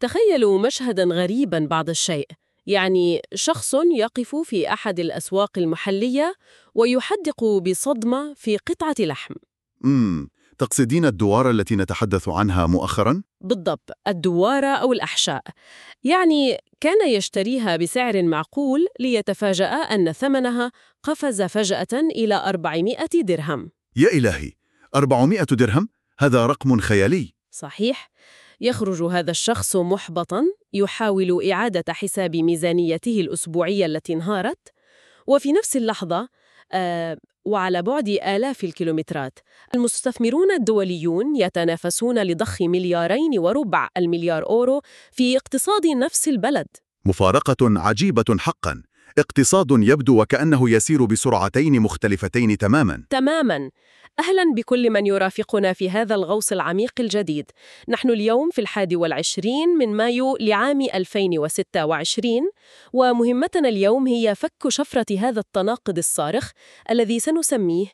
تخيلوا مشهداً غريباً بعض الشيء، يعني شخص يقف في أحد الأسواق المحلية ويحدق بصدمة في قطعة لحم. تقصدين الدوار التي نتحدث عنها مؤخراً؟ بالضبط، الدوارة أو الأحشاء. يعني كان يشتريها بسعر معقول ليتفاجأ أن ثمنها قفز فجأة إلى 400 درهم. يا إلهي، 400 درهم؟ هذا رقم خيالي. صحيح. يخرج هذا الشخص محبطاً، يحاول إعادة حساب ميزانيته الأسبوعية التي انهارت، وفي نفس اللحظة وعلى بعد آلاف الكيلومترات المستثمرون الدوليون يتنافسون لضخ 2.25 مليار أورو في اقتصاد نفس البلد. مفارقة عجيبة حقاً. اقتصاد يبدو وكأنه يسير بسرعتين مختلفتين تماماً. أهلاً بكل من يرافقنا في هذا الغوص العميق الجديد. نحن اليوم في 21 من مايو لعام 2026، ومهمتنا اليوم هي فك شفرة هذا التناقض الصارخ الذي سنسميه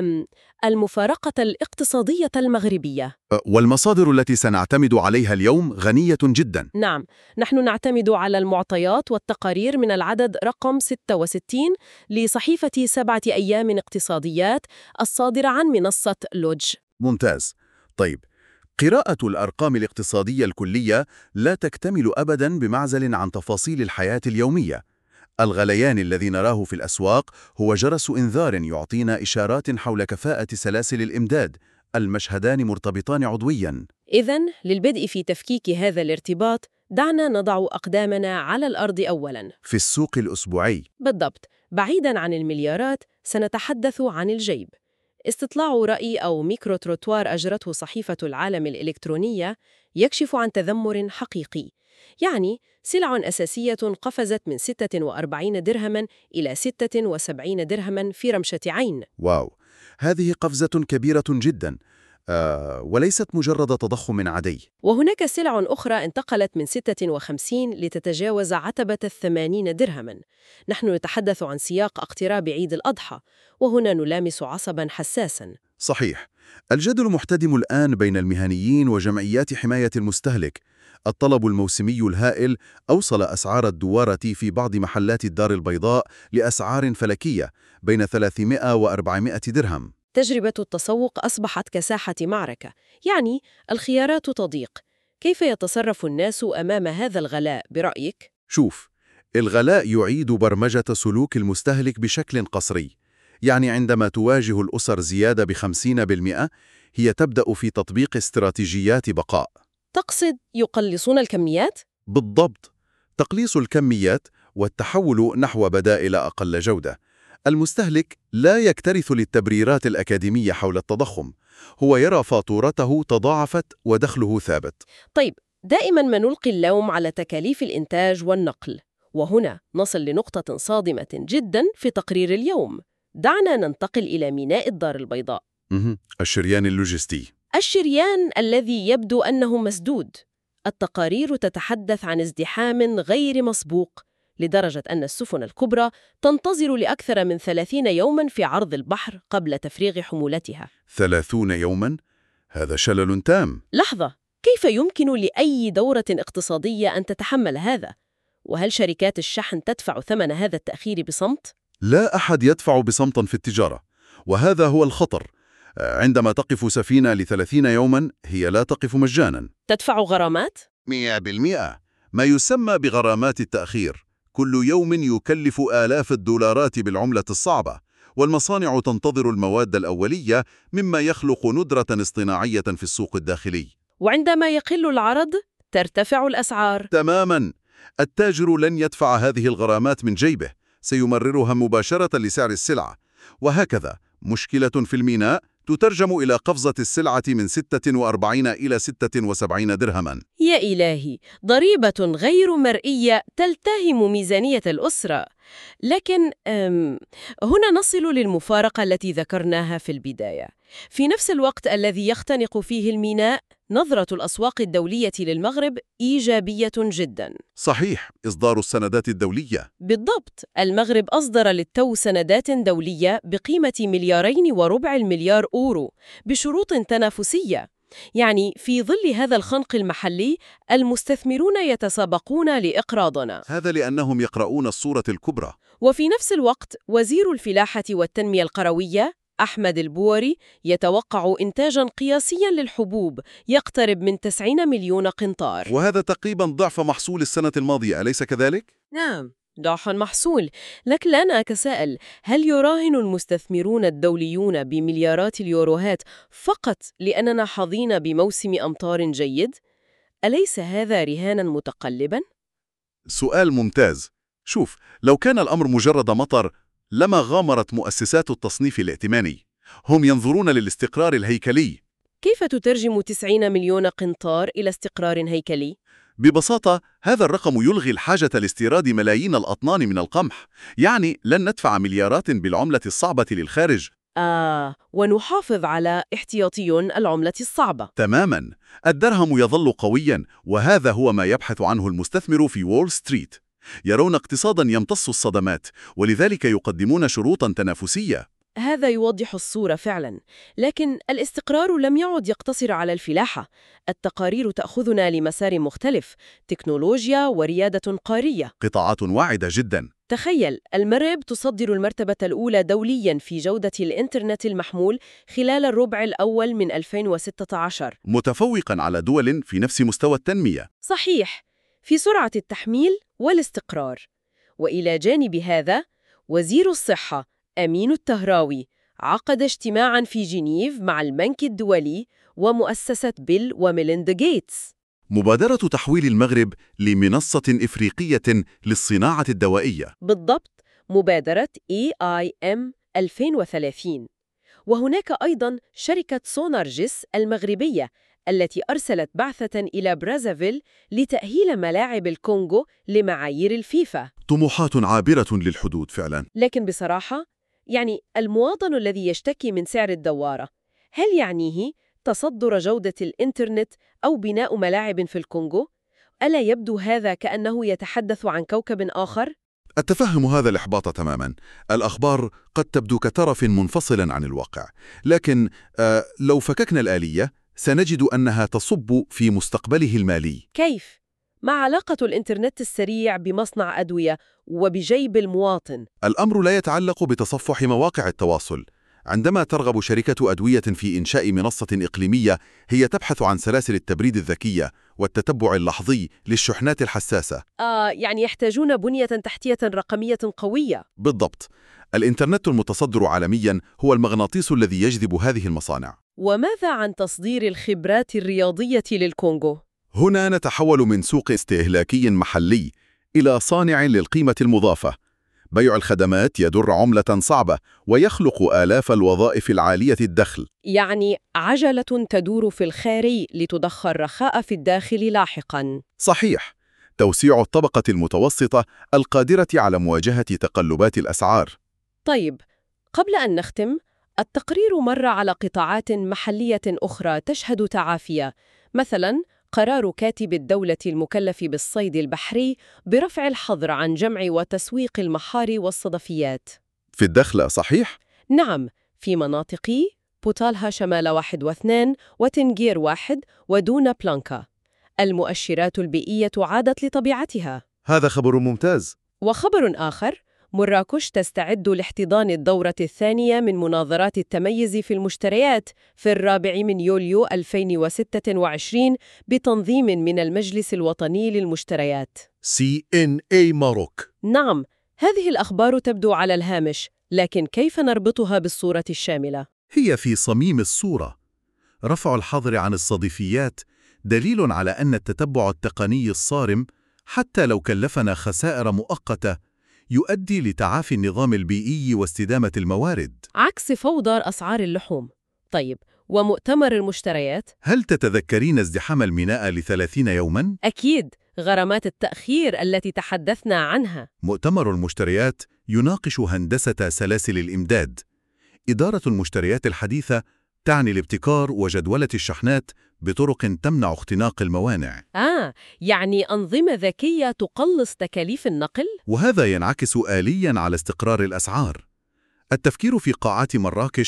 المفارقة الاقتصادية المغربية. والمصادر التي سنعتمد عليها اليوم غنية جداً. نعم، نحن نعتمد على المعطيات والتقارير من العدد رقم 66 لصحيفة 7 أيام اقتصاديات الصادرة عن منصة لوج. ممتاز. طيب، قراءة الأرقام الاقتصادية الكلية لا تكتمل أبداً بمعزل عن تفاصيل الحياة اليومية. الغليان الذي نراه في الأسواق هو جرس إنذار يعطينا إشارات حول كفاءة سلاسل الإمداد. المشهدان مرتبطان عضوياً. إذن للبدء في تفكيك هذا الارتباط، دعنا نضع أقدامنا على الأرض أولاً. في السوق الأسبوعي. بالضبط. بعيداً عن المليارات، سنتحدث عن الجيب. استطلاع رأي أو ميكرو تروتوار أجرته صحيفة العالم الإلكترونية يكشف عن تذمر حقيقي. يعني سلع أساسية قفزت من 46 درهماً إلى 76 درهماً في رمشة عين. واو، هذه قفزة كبيرة جداً. وليست مجرد تضخم عادي. وهناك سلع أخرى انتقلت من 56 لتتجاوز عتبة 80 درهماً. نحن نتحدث عن سياق اقتراب عيد الأضحى، وهنا نلامس عصباً حساساً. صحيح. الجدل محتدم الآن بين المهنيين وجمعيات حماية المستهلك. الطلب الموسمي الهائل أوصل أسعار الدوارة في بعض محلات الدار البيضاء لأسعار فلكية بين 300 و 400 درهم. تجربة التسوق أصبحت كساحة معركة، يعني الخيارات تضيق. كيف يتصرف الناس أمام هذا الغلاء برأيك؟ شوف، الغلاء يعيد برمجة سلوك المستهلك بشكل قصري. يعني عندما تواجه الأسر زيادة ب50%، هي تبدأ في تطبيق استراتيجيات بقاء. تقصد يقلصون الكميات؟ بالضبط، تقليص الكميات والتحول نحو بدائل أقل جودة. المستهلك لا يكترث للتبريرات الأكاديمية حول التضخم، هو يرى فاتورته تضاعفت ودخله ثابت. طيب، دائما ما نلقي اللوم على تكاليف الإنتاج والنقل، وهنا نصل لنقطة صادمة جدا في تقرير اليوم. دعنا ننتقل إلى ميناء الدار البيضاء. الشريان اللوجستي. الشريان الذي يبدو أنه مسدود. التقارير تتحدث عن ازدحام غير مسبوق، لدرجة أن السفن الكبرى تنتظر لأكثر من 30 يوماً في عرض البحر قبل تفريغ حمولتها. 30 يوماً؟ هذا شلل تام. لحظة، كيف يمكن لأي دورة اقتصادية أن تتحمل هذا؟ وهل شركات الشحن تدفع ثمن هذا التأخير بصمت؟ لا أحد يدفع بصمت في التجارة، وهذا هو الخطر. عندما تقف سفينة ل30 يوماً، هي لا تقف مجاناً. تدفع غرامات؟ 100%، ما يسمى بغرامات التأخير. كل يوم يكلف آلاف الدولارات بالعملة الصعبة، والمصانع تنتظر المواد الأولية، مما يخلق ندرة اصطناعية في السوق الداخلي. وعندما يقل العرض، ترتفع الأسعار. تماماً. التاجر لن يدفع هذه الغرامات من جيبه، سيمررها مباشرة لسعر السلعة. وهكذا مشكلة في الميناء تترجم إلى قفزة السلعة من 46 إلى 76 درهماً. يا إلهي، ضريبة غير مرئية تلتهم ميزانية الأسرة. لكن هنا نصل للمفارقة التي ذكرناها في البداية. في نفس الوقت الذي يختنق فيه الميناء، نظرة الأسواق الدولية للمغرب إيجابية جداً. صحيح، إصدار السندات الدولية. بالضبط، المغرب أصدر للتو سندات دولية بقيمة 2.25 مليار أورو بشروط تنافسية. يعني في ظل هذا الخنق المحلي المستثمرون يتسابقون لإقراضنا. هذا لأنهم يقرؤون الصورة الكبرى. وفي نفس الوقت وزير الفلاحة والتنمية القروية أحمد البوري يتوقع إنتاجاً قياسياً للحبوب يقترب من 90 مليون قنطار. وهذا تقريبا ضعف محصول السنة الماضية، أليس كذلك؟ نعم، ضعف محصول. لكن أنا أتساءل، هل يراهن المستثمرون الدوليون بمليارات اليوروهات فقط لأننا حظينا بموسم أمطار جيد؟ أليس هذا رهاناً متقلباً؟ سؤال ممتاز. شوف، لو كان الأمر مجرد مطر لما غامرت مؤسسات التصنيف الائتماني. هم ينظرون للاستقرار الهيكلي. كيف تترجم 90 مليون قنطار إلى استقرار هيكلي؟ ببساطة هذا الرقم يلغي الحاجة لاستيراد ملايين الأطنان من القمح، يعني لن ندفع مليارات بالعملة الصعبة للخارج. ونحافظ على احتياطي العملة الصعبة. تماماً، الدرهم يظل قوياً، وهذا هو ما يبحث عنه المستثمر في وول ستريت. يرون اقتصاداً يمتص الصدمات، ولذلك يقدمون شروطاً تنافسية. هذا يوضح الصورة فعلا، لكن الاستقرار لم يعد يقتصر على الفلاحة. التقارير تأخذنا لمسار مختلف، تكنولوجيا وريادة قارية. قطاعات واعدة جداً. تخيل، المغرب تصدر المرتبة الأولى دولياً في جودة الإنترنت المحمول خلال الربع الأول من 2016. متفوقاً على دول في نفس مستوى التنمية. صحيح، في سرعة التحميل والاستقرار. وإلى جانب هذا، وزير الصحة أمين التهراوي عقد اجتماعاً في جنيف مع البنك الدولي ومؤسسة بيل وميليندا غيتس. مبادرة تحويل المغرب لمنصة إفريقية للصناعة الدوائية. بالضبط، مبادرة EIM 2030. وهناك أيضاً شركة سونارجس المغربية التي أرسلت بعثة إلى برازافيل لتأهيل ملاعب الكونغو لمعايير الفيفا. طموحات عابرة للحدود فعلاً. لكن بصراحة، يعني المواطن الذي يشتكي من سعر الدوارة، هل يعنيه تصدر جودة الإنترنت أو بناء ملاعب في الكونغو؟ ألا يبدو هذا كأنه يتحدث عن كوكب آخر؟ أتفهم هذا الإحباط تماماً. الأخبار قد تبدو كطرف منفصلاً عن الواقع، لكن لو فككنا الآلية سنجد أنها تصب في مستقبله المالي. كيف؟ ما علاقة الإنترنت السريع بمصنع أدوية وبجيب المواطن؟ الأمر لا يتعلق بتصفح مواقع التواصل. عندما ترغب شركة أدوية في إنشاء منصة إقليمية، هي تبحث عن سلاسل التبريد الذكية والتتبع اللحظي للشحنات الحساسة. يعني يحتاجون بنية تحتية رقمية قوية. بالضبط. الإنترنت المتصدر عالمياً هو المغناطيس الذي يجذب هذه المصانع. وماذا عن تصدير الخبرات الرياضية للكونغو؟ هنا نتحول من سوق استهلاكي محلي إلى صانع للقيمة المضافة. بيع الخدمات يدر عملة صعبة ويخلق آلاف الوظائف العالية الدخل. يعني عجلة تدور في الخارج لتضخ الرخاء في الداخل لاحقاً. صحيح. توسيع الطبقة المتوسطة القادرة على مواجهة تقلبات الأسعار. طيب، قبل أن نختم، التقرير مر على قطاعات محلية أخرى تشهد تعافيا، مثلاً قرار كاتب الدولة المكلف بالصيد البحري برفع الحظر عن جمع وتسويق المحار والصدفيات. في الدخلة صحيح؟ نعم، في مناطق بوتالها شمال 1 و2 وتنجير 1 ودون بلانكا. المؤشرات البيئية عادت لطبيعتها. هذا خبر ممتاز. وخبر آخر، مراكش تستعد لاحتضان الدورة الثانية من مناظرات التميز في المشتريات في 4 يوليو 2026 بتنظيم من المجلس الوطني للمشتريات CNA ماروك. نعم، هذه الأخبار تبدو على الهامش، لكن كيف نربطها بالصورة الشاملة؟ هي في صميم الصورة. رفع الحظر عن الصدفيات دليل على أن التتبع التقني الصارم، حتى لو كلفنا خسائر مؤقتة، يؤدي لتعافي النظام البيئي واستدامة الموارد. عكس فوضى أسعار اللحوم. طيب، ومؤتمر المشتريات؟ هل تتذكرين ازدحام الميناء ل30 يوماً؟ أكيد، غرامات التأخير التي تحدثنا عنها. مؤتمر المشتريات يناقش هندسة سلاسل الإمداد. إدارة المشتريات الحديثة تعني الابتكار وجدولة الشحنات بطرق تمنع اختناق الموانع. يعني أنظمة ذكية تقلص تكاليف النقل؟ وهذا ينعكس آلياً على استقرار الأسعار. التفكير في قاعات مراكش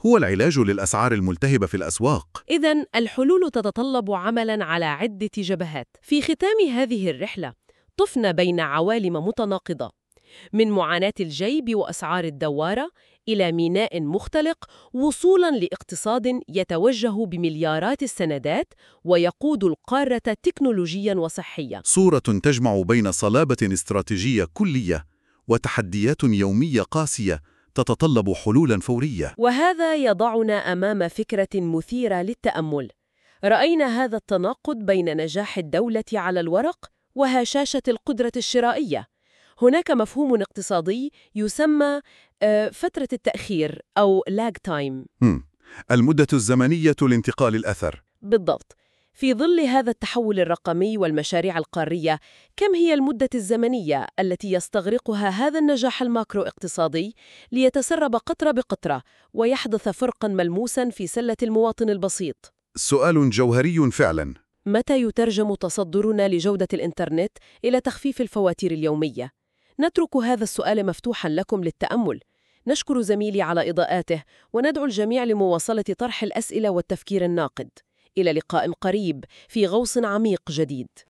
هو العلاج للأسعار الملتهبة في الأسواق. إذن الحلول تتطلب عملاً على عدة جبهات. في ختام هذه الرحلة طفنا بين عوالم متناقضة، من معاناة الجيب وأسعار الدوارة إلى ميناء مختلق، وصولاً لاقتصاد يتوجه بمليارات السندات ويقود القارة تكنولوجياً وصحياً. صورة تجمع بين صلابة استراتيجية كلية وتحديات يومية قاسية تتطلب حلولاً فورية. وهذا يضعنا أمام فكرة مثيرة للتأمل. رأينا هذا التناقض بين نجاح الدولة على الورق وهشاشة القدرة الشرائية. هناك مفهوم اقتصادي يسمى فترة التأخير أو lag time. المدة الزمنية لانتقال الأثر. بالضبط. في ظل هذا التحول الرقمي والمشاريع القارية، كم هي المدة الزمنية التي يستغرقها هذا النجاح الماكرو اقتصادي ليتسرب قطرة بقطرة ويحدث فرقاً ملموساً في سلة المواطن البسيط؟ سؤال جوهري فعلاً. متى يترجم تصدرنا لجودة الإنترنت إلى تخفيف الفواتير اليومية؟ نترك هذا السؤال مفتوحاً لكم للتأمل. نشكر زميلي على إضاءاته، وندعو الجميع لمواصلة طرح الأسئلة والتفكير الناقد. إلى لقاء قريب في غوص عميق جديد.